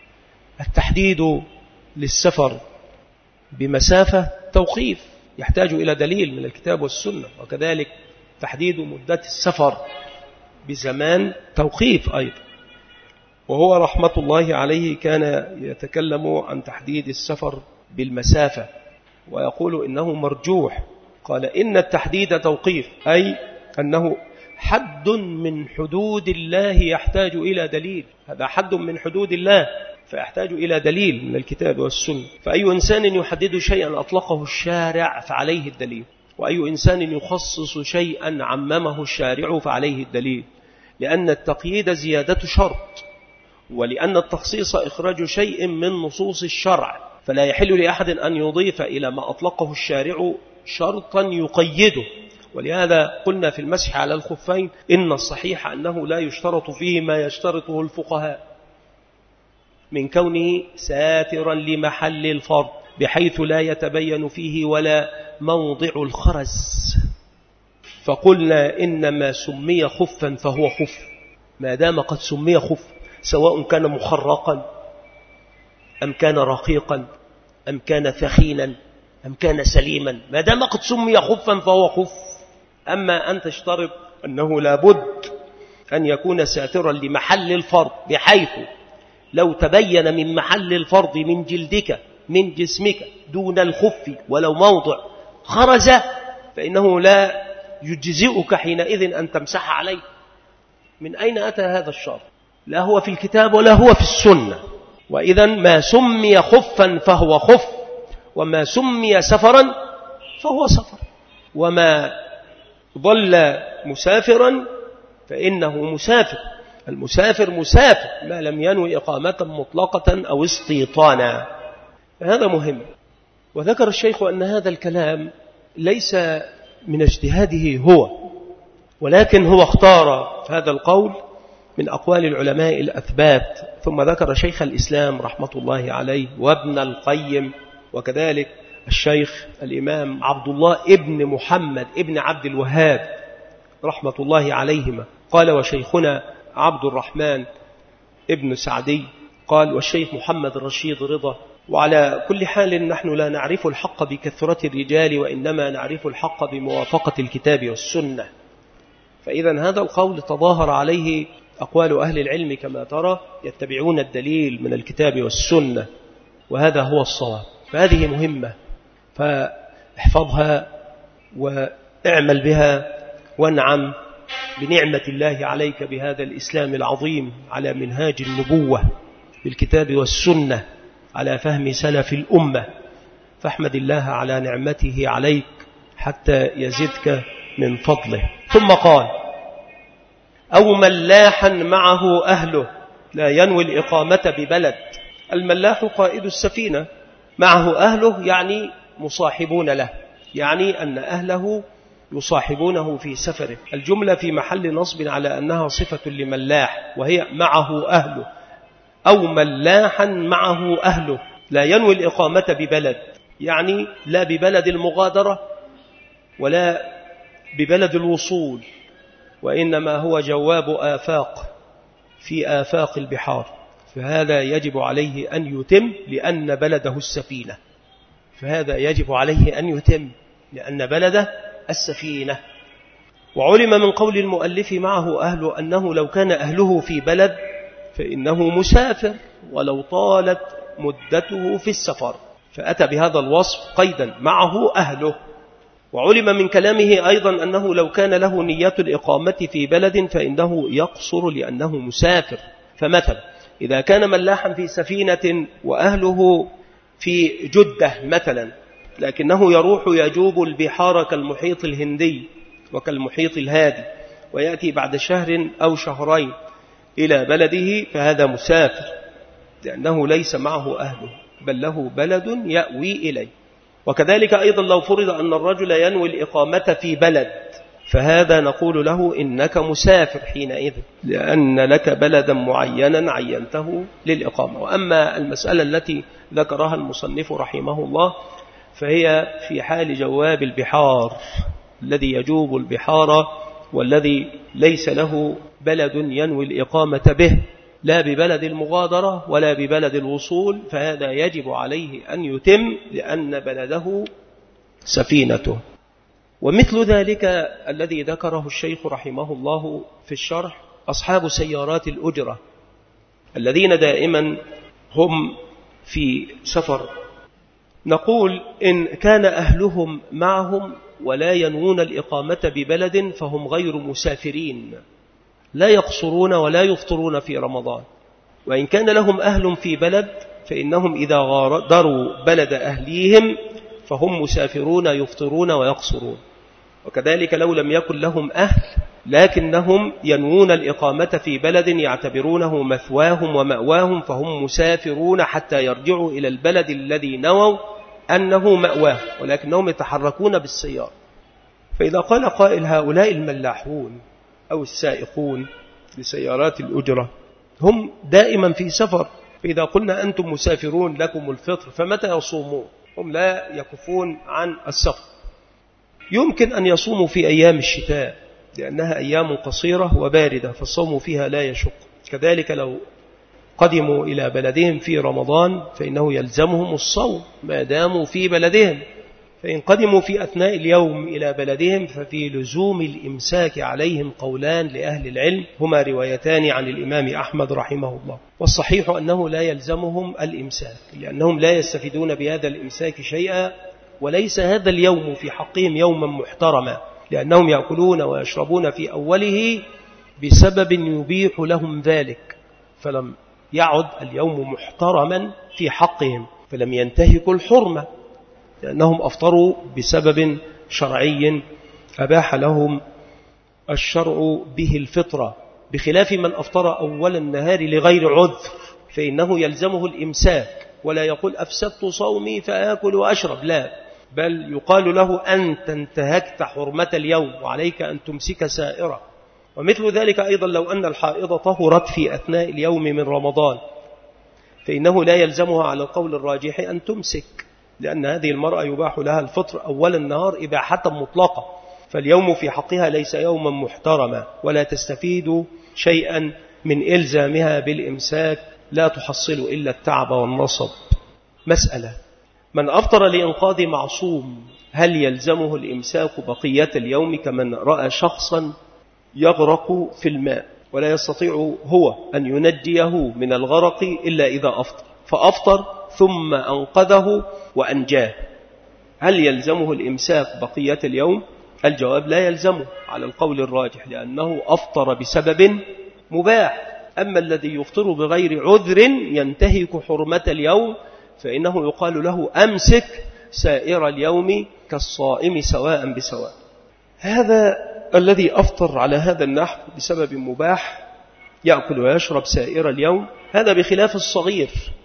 التحديد للسفر بمسافة توقيف يحتاج إلى دليل من الكتاب والسنة، وكذلك تحديد مدة السفر بزمان توقيف أيضا. وهو رحمة الله عليه كان يتكلم عن تحديد السفر بالمسافة ويقول إنه مرجوح. قال إن التحديد توقيف أي أنه حد من حدود الله يحتاج إلى دليل، هذا حد من حدود الله فيحتاج إلى دليل من الكتاب والسنة. فأي إنسان يحدد شيئا أطلقه الشارع فعليه الدليل، وأي إنسان يخصص شيئا عممه الشارع فعليه الدليل، لأن التقييد زيادة شرط، ولأن التخصيص إخراج شيء من نصوص الشرع، فلا يحل لأحد أن يضيف إلى ما أطلقه الشارع شرطا يقيده. ولهذا قلنا في المسح على الخفين إن الصحيح أنه لا يشترط فيه ما يشترطه الفقهاء من كونه ساترا لمحل الفرض بحيث لا يتبين فيه ولا موضع الخرز، فقلنا إنما سمي خفا فهو خف ما دام قد سمي خف، سواء كان مخرقا أم كان رقيقا أم كان ثخينا أم كان سليما، ما دام قد سمي خفا فهو خف. أما أن تشترط أنه لابد أن يكون ساترا لمحل الفرض بحيث لو تبين من محل الفرض من جلدك من جسمك دون الخف ولو موضع خرز فإنه لا يجزئك حينئذ أن تمسح عليه. من أين أتى هذا الشرط؟ لا هو في الكتاب ولا هو في السنة. وإذا ما سمي خفا فهو خف، وما سمي سفرا فهو سفر، وما ظل مسافرا فإنه مسافر. المسافر مسافر ما لم ينوي إقامة مطلقة أو استيطانا، هذا مهم. وذكر الشيخ أن هذا الكلام ليس من اجتهاده هو، ولكن هو اختار هذا القول من أقوال العلماء الأثبات. ثم ذكر شيخ الإسلام رحمة الله عليه وابن القيم، وكذلك الشيخ الإمام عبد الله ابن محمد ابن عبد الوهاب رحمة الله عليهما. قال وشيخنا عبد الرحمن ابن سعدي قال والشيخ محمد رشيد رضا. وعلى كل حال نحن لا نعرف الحق بكثرة الرجال، وإنما نعرف الحق بموافقة الكتاب والسنة. فإذا هذا القول تظاهر عليه أقوال أهل العلم كما ترى، يتبعون الدليل من الكتاب والسنة، وهذا هو الصواب. فهذه مهمة، فاحفظها واعمل بها وانعم بنعمة الله عليك بهذا الإسلام العظيم على منهاج النبوة بالكتاب والسنة على فهم سلف الأمة، فاحمد الله على نعمته عليك حتى يزدك من فضله. ثم قال أو ملاحا معه أهله لا ينوي الإقامة ببلد، الملاح قائد السفينة، معه أهله يعني مصاحبون له، يعني أن أهله يصاحبونه في سفره. الجملة في محل نصب على أنها صفة لملاح، وهي معه أهله أو ملاحا معه أهله، لا ينوي الإقامة ببلد، يعني لا ببلد المغادرة ولا ببلد الوصول، وإنما هو جواب آفاق في آفاق البحار، فهذا يجب عليه أن يتم لأن بلده السفينة، فهذا يجب عليه أن يتم لأن بلده السفينة. وعلم من قول المؤلف معه أهله أنه لو كان أهله في بلد فإنه مسافر ولو طالت مدته في السفر، فأتى بهذا الوصف قيدا معه أهله. وعلم من كلامه أيضا أنه لو كان له نية الإقامة في بلد فإنه يقصر لأنه مسافر. فمثلا إذا كان ملاحا في سفينة وأهله في جدة مثلا، لكنه يروح يجوب البحار كالمحيط الهندي وكالمحيط الهادي ويأتي بعد شهر أو شهرين إلى بلده، فهذا مسافر لأنه ليس معه أهله بل له بلد يأوي إليه. وكذلك أيضا لو فرض أن الرجل ينوي الإقامة في بلد، فهذا نقول له إنك مسافر حينئذ، لأن لك بلدا معينا عينته للإقامة. وأما المسألة التي ذكرها المصنف رحمه الله فهي في حال جواب البحار، الذي يجوب البحار والذي ليس له بلد ينوي الإقامة به، لا ببلد المغادرة ولا ببلد الوصول، فهذا يجب عليه أن يتم لأن بلده سفينته. ومثل ذلك الذي ذكره الشيخ رحمه الله في الشرح أصحاب سيارات الأجرة الذين دائما هم في سفر، نقول إن كان أهلهم معهم ولا ينوون الإقامة ببلد فهم غير مسافرين، لا يقصرون ولا يفطرون في رمضان. وإن كان لهم أهل في بلد فإنهم إذا غادروا بلد أهليهم فهم مسافرون يفطرون ويقصرون. وكذلك لو لم يكن لهم أهل لكنهم ينوون الإقامة في بلد يعتبرونه مثواهم ومأواهم فهم مسافرون حتى يرجعوا إلى البلد الذي نووا أنه مأواه، ولكنهم يتحركون بالسيارة. فإذا قال قائل هؤلاء الملاحون أو السائقون لسيارات الأجرة هم دائما في سفر، فإذا قلنا أنتم مسافرون لكم الفطر فمتى يصومون؟ هم لا يكفون عن السفر. يمكن أن يصوموا في أيام الشتاء لأنها أيام قصيرة وباردة فالصوم فيها لا يشق. كذلك لو قدموا إلى بلدهم في رمضان فإنه يلزمهم الصوم ما داموا في بلدهم، فإن قدموا في أثناء اليوم إلى بلدهم ففي لزوم الإمساك عليهم قولان لأهل العلم، هما روايتان عن الإمام أحمد رحمه الله. والصحيح أنه لا يلزمهم الإمساك لأنهم لا يستفيدون بهذا الإمساك شيئا، وليس هذا اليوم في حقهم يوما محترما لأنهم يأكلون ويشربون في أوله بسبب يبيح لهم ذلك، فلم يعد اليوم محترما في حقهم، فلم ينتهكوا الحرمة لأنهم أفطروا بسبب شرعي أباح لهم الشرع به الفطرة، بخلاف من أفطر أول النهار لغير عذر فإنه يلزمه الإمساك ولا يقول أفسدت صومي فآكل وأشرب، لا، بل يقال له أنت انتهكت حرمة اليوم وعليك أن تمسك سائرة. ومثل ذلك أيضا لو أن الحائض طهرت في أثناء اليوم من رمضان فإنه لا يلزمها على القول الراجح أن تمسك، لأن هذه المرأة يباح لها الفطر أول النهار إباحة مطلقة، فاليوم في حقها ليس يوما محترما ولا تستفيد شيئا من إلزامها بالإمساك، لا تحصل إلا التعب والنصب. مسألة: من أفطر لإنقاذ معصوم هل يلزمه الإمساك بقية اليوم كمن رأى شخصا يغرق في الماء ولا يستطيع هو أن ينجيه من الغرق إلا إذا أفطر، فأفطر ثم أنقذه وأنجاه، هل يلزمه الإمساك بقية اليوم؟ الجواب: لا يلزمه على القول الراجح لأنه أفطر بسبب مباح. أما الذي يفطر بغير عذر ينتهك حرمة اليوم فإنه يقال له أمسك سائر اليوم كالصائم سواء بسواء. هذا الذي أفطر على هذا النحو بسبب مباح يأكل ويشرب سائر اليوم، هذا بخلاف الصغير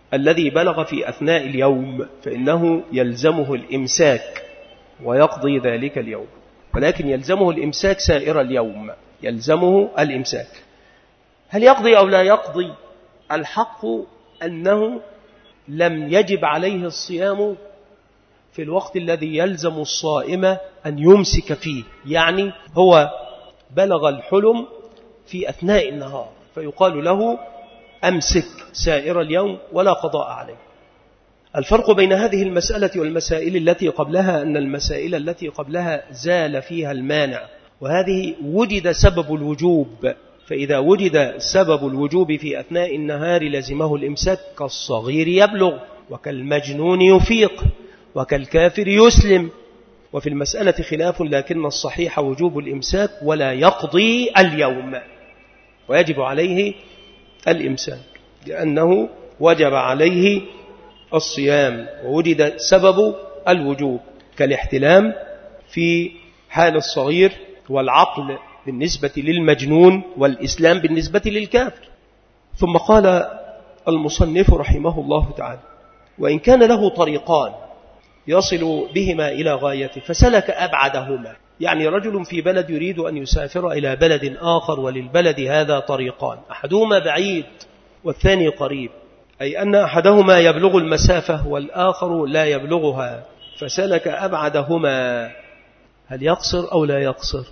الذي بلغ في أثناء اليوم فإنه يلزمه الإمساك ويقضي ذلك اليوم، ولكن يلزمه الإمساك سائر اليوم، يلزمه الإمساك. هل يقضي أو لا يقضي؟ الحق أنه لم يجب عليه الصيام في الوقت الذي يلزم الصائم أن يمسك فيه، يعني هو بلغ الحلم في أثناء النهار فيقال له أمسك سائر اليوم ولا قضاء عليه. الفرق بين هذه المسألة والمسائل التي قبلها أن المسائل التي قبلها زال فيها المانع، وهذه وجد سبب الوجوب، فإذا وجد سبب الوجوب في أثناء النهار لزمه الإمساك، كالصغير يبلغ وكالمجنون يفيق وكالكافر يسلم. وفي المسألة خلاف، لكن الصحيح وجوب الإمساك ولا يقضي اليوم، ويجب عليه الإمساك لأنه وجب عليه الصيام ووجد سبب الوجوب، كالاحتلام في حال الصغير، والعقل بالنسبة للمجنون، والإسلام بالنسبة للكافر. ثم قال المصنف رحمه الله تعالى: وإن كان له طريقان يصل بهما إلى غايته فسلك أبعدهما، يعني رجل في بلد يريد أن يسافر إلى بلد آخر، وللبلد هذا طريقان، أحدهما بعيد والثاني قريب، أي أن أحدهما يبلغ المسافة والآخر لا يبلغها، فسلك أبعدهما. هل يقصر أو لا يقصر؟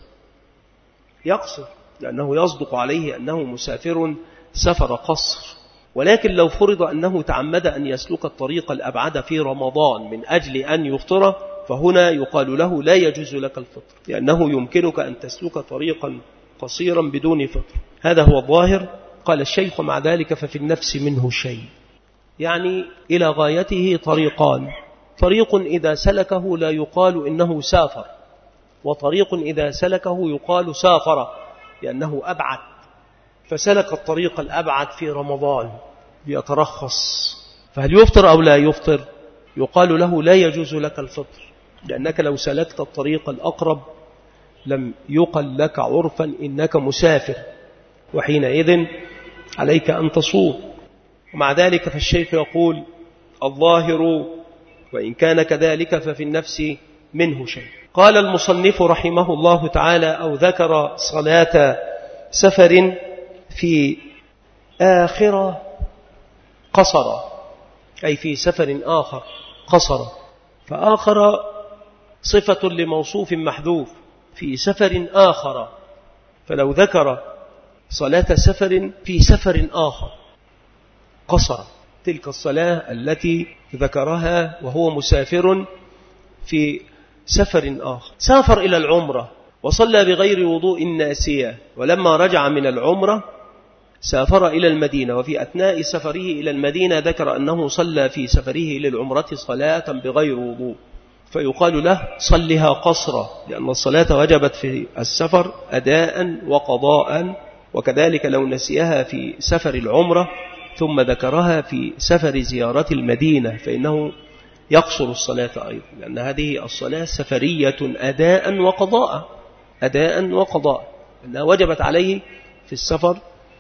يقصر، لأنه يصدق عليه أنه مسافر سفر قصر. ولكن لو فرض أنه تعمد أن يسلك الطريق الأبعد في رمضان من أجل أن يفطر، فهنا يقال له لا يجوز لك الفطر، لأنه يمكنك أن تسلك طريقا قصيرا بدون فطر. هذا هو الظاهر. قال الشيخ: مع ذلك ففي النفس منه شيء، يعني إلى غايته طريقان، طريق إذا سلكه لا يقال إنه سافر، وطريق إذا سلكه يقال سافر لأنه أبعد. فسلك الطريق الأبعد في رمضان ليترخص، فهل يفطر أو لا يفطر؟ يقال له لا يجوز لك الفطر، لأنك لو سلكت الطريق الأقرب لم يقل لك عرفا إنك مسافر، وحينئذ عليك أن تصوم. ومع ذلك فالشيخ يقول: الظاهر وإن كان كذلك ففي النفس منه شيء. قال المصنف رحمه الله تعالى: أو ذكر صلاة سفر في آخر قصر، أي في سفر آخر قصر، فآخر صفة لموصوف محذوف في سفر آخر، فلو ذكر صلاة سفر في سفر آخر قصر تلك الصلاة التي ذكرها وهو مسافر في سفر آخر. سافر إلى العمرة وصلى بغير وضوء ناسية، ولما رجع من العمرة سافر إلى المدينة، وفي أثناء سفره إلى المدينة ذكر أنه صلى في سفره للعمرة صلاة بغير وضوء، فيقال له: صلها قصرا، لأن الصلاة وجبت في السفر أداء وقضاء. وكذلك لو نسيها في سفر العمرة ثم ذكرها في سفر زيارة المدينة فإنه يقصر الصلاة أيضا، لأن هذه الصلاة سفرية أداء وقضاء، أداء وقضاء، أنها وجبت عليه في السفر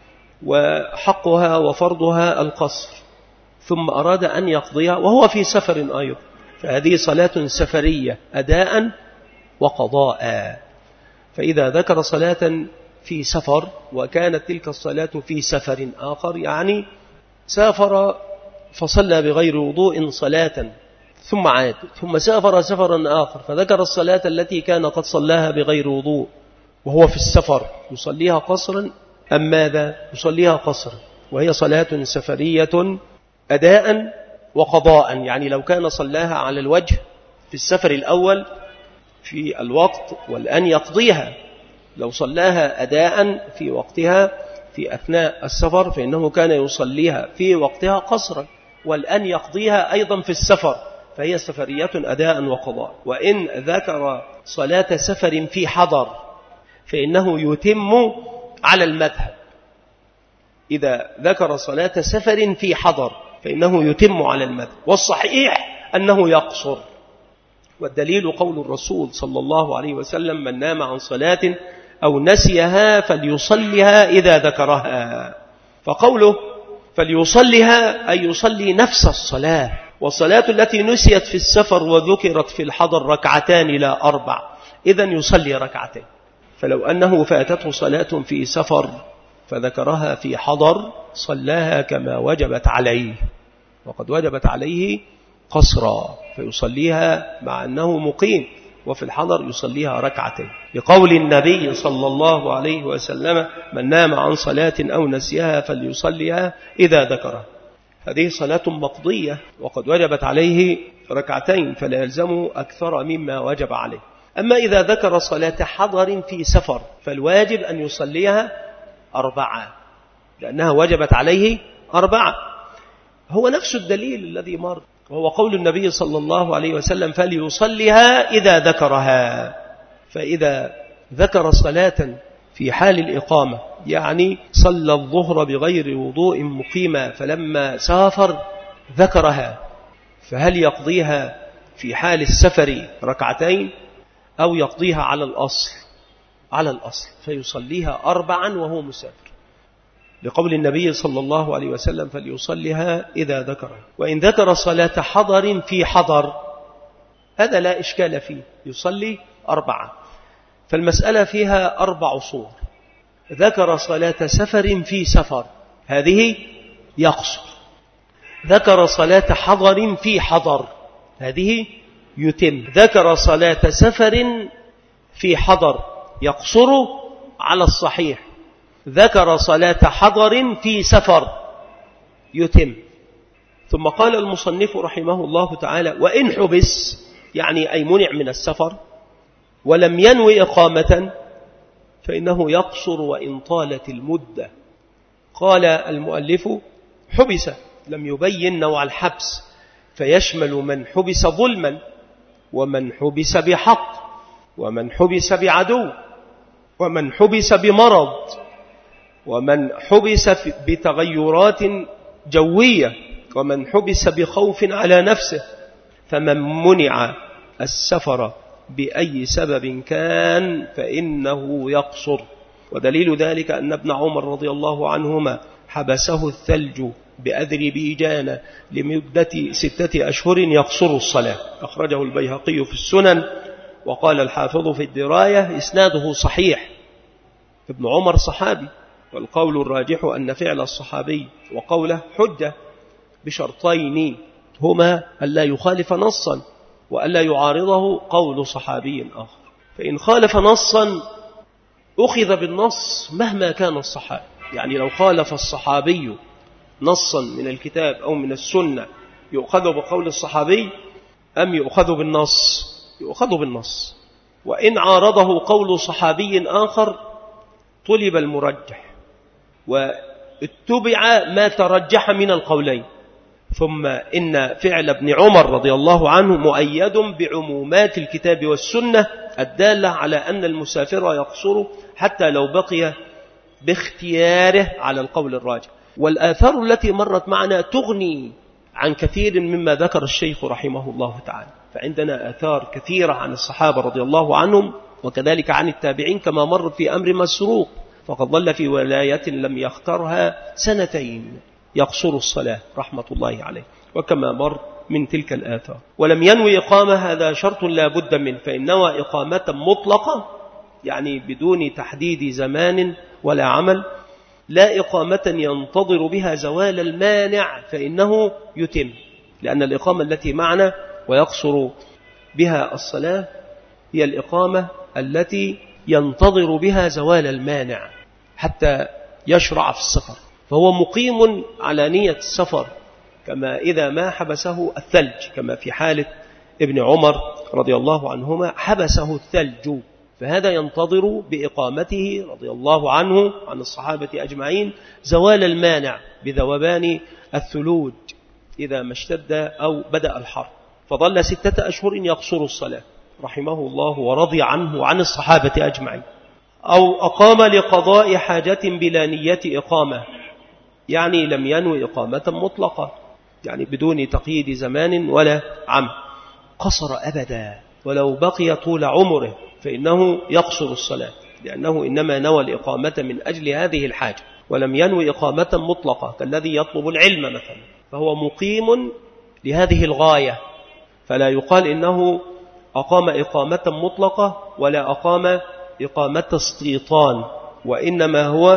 وحقها وفرضها القصر، ثم أراد أن يقضيها وهو في سفر أيضا، فهذه صلاة سفرية أداء وقضاء. فإذا ذكر صلاة في سفر وكانت تلك الصلاة في سفر آخر، يعني سافر فصلى بغير وضوء صلاة ثم عاد، ثم سافر سفرا آخر فذكر الصلاة التي كان قد صلاها بغير وضوء وهو في السفر، يصليها قصرا أم ماذا؟ يصليها قصرا، وهي صلاة سفرية أداء وقضاء. يعني لو كان صلاها على الوجه في السفر الأول في الوقت والآن يقضيها، لو صلاها أداء في وقتها في أثناء السفر فإنه كان يصليها في وقتها قصرا، والآن يقضيها أيضا في السفر، فهي سفرية أداء وقضاء. وإن ذكر صلاة سفر في حضر فإنه يتم على المذهب، إذا ذكر صلاة سفر في حضر فإنه يتم على المذهب، والصحيح أنه يقصر. والدليل قول الرسول صلى الله عليه وسلم: من نام عن صلاة أو نسيها فليصلها إذا ذكرها. فقوله فليصليها أي يصلي نفس الصلاة. والصلاة التي نسيت في السفر وذكرت في الحضر ركعتان لا أربع، إذن يصلي ركعتين. فلو أنه فاتته صلاة في سفر فذكرها في حضر صلاها كما وجبت عليه، وقد وجبت عليه قصرا، فيصليها مع أنه مقيم، وفي الحضر يصليها ركعتين، بقول النبي صلى الله عليه وسلم: من نام عن صلاة أو نسيها فليصليها إذا ذكرها. هذه صلاة مقضية وقد وجبت عليه ركعتين، فلا يلزم أكثر مما وجب عليه. أما إذا ذكر صلاة حضر في سفر فالواجب أن يصليها أربعة، لأنها وجبت عليه أربعة. هو نفس الدليل الذي مر، وهو قول النبي صلى الله عليه وسلم: فليصليها إذا ذكرها. فإذا ذكر صلاة في حال الإقامة، يعني صلى الظهر بغير وضوء مقيما فلما سافر ذكرها، فهل يقضيها في حال السفر ركعتين أو يقضيها على الأصل؟ على الأصل، فيصليها أربعا وهو مسافر، لقول النبي صلى الله عليه وسلم: فليصليها إذا ذكرها. وإن ذكر صلاة حضر في حضر هذا لا إشكال فيه، يصلي أربعة. فالمسألة فيها أربع صور. ذكر صلاة سفر في سفر، هذه يقصر. ذكر صلاة حضر في حضر، هذه يتم. ذكر صلاة سفر في حضر، يقصر على الصحيح. ذكر صلاة حضر في سفر، يتم. ثم قال المصنف رحمه الله تعالى: وإن حبس، يعني أي منع من السفر ولم ينوي إقامة، فإنه يقصر وإن طالت المدة. قال المؤلف: حبس، لم يبين نوع الحبس، فيشمل من حبس ظلما، ومن حبس بحق، ومن حبس بعدو، ومن حبس بمرض، ومن حبس بتغيرات جوية، ومن حبس بخوف على نفسه. فمن منع السفر بأي سبب كان فإنه يقصر. ودليل ذلك أن ابن عمر رضي الله عنهما حبسه الثلج بأذربيجان لمدة ستة أشهر يقصر الصلاة، أخرجه البيهقي في السنن. وقال الحافظ في الدراية: إسناده صحيح. ابن عمر صحابي، والقول الراجح أن فعل الصحابي وقوله حجة بشرطين هما ألا يخالف نصا وألا يعارضه قول صحابي آخر. فإن خالف نصا أخذ بالنص مهما كان الصحابي، يعني لو خالف الصحابي نصا من الكتاب أو من السنة يؤخذ بقول الصحابي أم يؤخذ بالنص؟ يؤخذ بالنص. وإن عارضه قول صحابي آخر طلب المرجح واتبع ما ترجح من القولين. ثم إن فعل ابن عمر رضي الله عنه مؤيد بعمومات الكتاب والسنة الدالة على أن المسافر يقصر حتى لو بقي باختياره على القول الراجح. والآثار التي مرت معنا تغني عن كثير مما ذكر الشيخ رحمه الله تعالى. فعندنا آثار كثيرة عن الصحابة رضي الله عنهم، وكذلك عن التابعين، كما مر في أمر مسروق، فقد ظل في ولاية لم يخترها سنتين يقصر الصلاة رحمة الله عليه، وكما مر من تلك الآثار. ولم ينوي إقامة، هذا شرط لا بد منه، فإن نوى إقامة مطلقة يعني بدون تحديد زمان ولا عمل، لا إقامة ينتظر بها زوال المانع، فإنه يتم. لأن الإقامة التي معنا ويقصر بها الصلاة هي الإقامة التي ينتظر بها زوال المانع حتى يشرع في السفر، فهو مقيم على نية السفر، كما إذا ما حبسه الثلج، كما في حالة ابن عمر رضي الله عنهما حبسه الثلج، فهذا ينتظر بإقامته رضي الله عنه عن الصحابة أجمعين زوال المانع بذوبان الثلوج إذا ما اشتد أو بدأ الحر، فظل ستة أشهر يقصر الصلاة رحمه الله ورضي عنه وعن الصحابة أجمعين. أو أقام لقضاء حاجة بلا نية إقامة، يعني لم ينوي إقامة مطلقة، يعني بدون تقييد زمان ولا عمل، قصر أبدا ولو بقي طول عمره، فإنه يقصر الصلاة، لأنه إنما نوى الإقامة من أجل هذه الحاجة. ولم ينوي إقامة مطلقة كالذي يطلب العلم مثلا، فهو مقيم لهذه الغاية، فلا يقال إنه أقام إقامة مطلقة ولا أقام إقامة استيطان، وإنما هو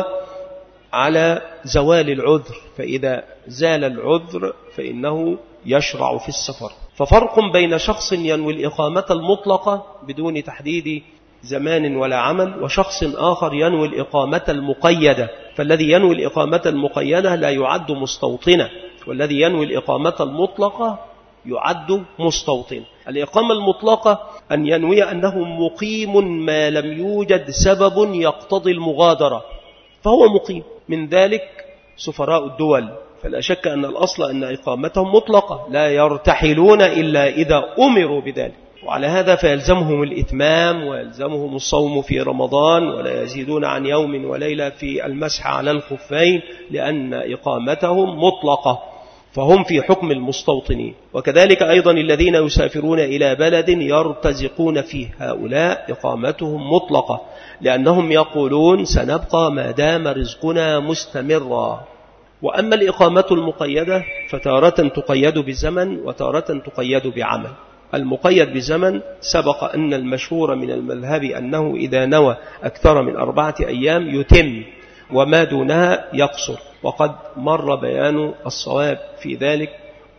على زوال العذر، فإذا زال العذر فإنه يشرع في السفر. ففرق بين شخص ينوي الإقامة المطلقة بدون تحديد زمان ولا عمل، وشخص آخر ينوي الإقامة المقيدة، فالذي ينوي الإقامة المقيدة لا يعد مستوطنا، والذي ينوي الإقامة المطلقة يعد مستوطن. الإقامة المطلقة أن ينوي أنه مقيم ما لم يوجد سبب يقتضي المغادرة، فهو مقيم. من ذلك سفراء الدول، فلا شك أن الأصل أن إقامتهم مطلقة، لا يرتحلون إلا إذا أمروا بذلك، وعلى هذا فيلزمهم الإتمام ويلزمهم الصوم في رمضان، ولا يزيدون عن يوم وليلة في المسح على الخفين، لأن إقامتهم مطلقة، فهم في حكم المستوطنين. وكذلك أيضا الذين يسافرون إلى بلد يرتزقون فيه، هؤلاء إقامتهم مطلقة، لأنهم يقولون سنبقى ما دام رزقنا مستمرا. وأما الإقامة المقيدة فتارة تقيد بزمن وتارة تقيد بعمل. المقيد بزمن سبق أن المشهور من المذهب أنه إذا نوى أكثر من أربعة أيام يتم، وما دونها يقصر، وقد مر بيان الصواب في ذلك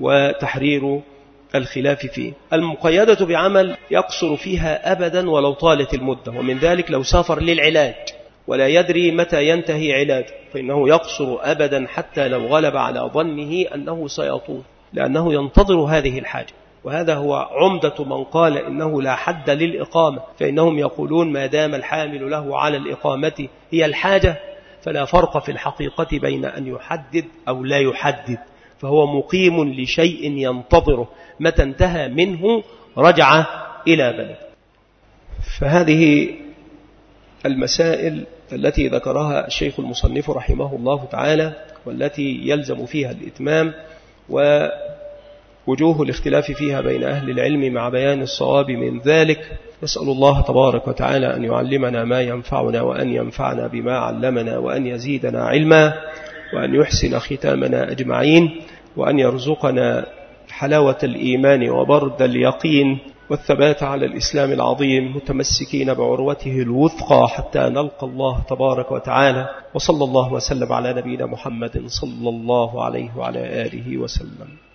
وتحرير الخلاف فيه. المقيدة بعمل يقصر فيها أبدا ولو طالت المدة، ومن ذلك لو سافر للعلاج ولا يدري متى ينتهي علاجه فإنه يقصر أبدا حتى لو غلب على ظنه أنه سيطول، لأنه ينتظر هذه الحاجة. وهذا هو عمدة من قال إنه لا حد للإقامة، فإنهم يقولون ما دام الحامل له على الإقامة هي الحاجة فلا فرق في الحقيقة بين أن يحدد أو لا يحدد، فهو مقيم لشيء ينتظره، متى انتهى منه رجع إلى بلد. فهذه المسائل التي ذكرها الشيخ المصنف رحمه الله تعالى، والتي يلزم فيها الإتمام، ووجوه الاختلاف فيها بين أهل العلم مع بيان الصواب من ذلك. نسأل الله تبارك وتعالى أن يعلمنا ما ينفعنا، وأن ينفعنا بما علمنا، وأن يزيدنا علما، وأن يحسن ختامنا أجمعين، وأن يرزقنا حلاوة الإيمان وبرد اليقين والثبات على الإسلام العظيم، متمسكين بعروته الوثقى حتى نلقى الله تبارك وتعالى. وصلى الله وسلم على نبينا محمد صلى الله عليه وعلى آله وسلم.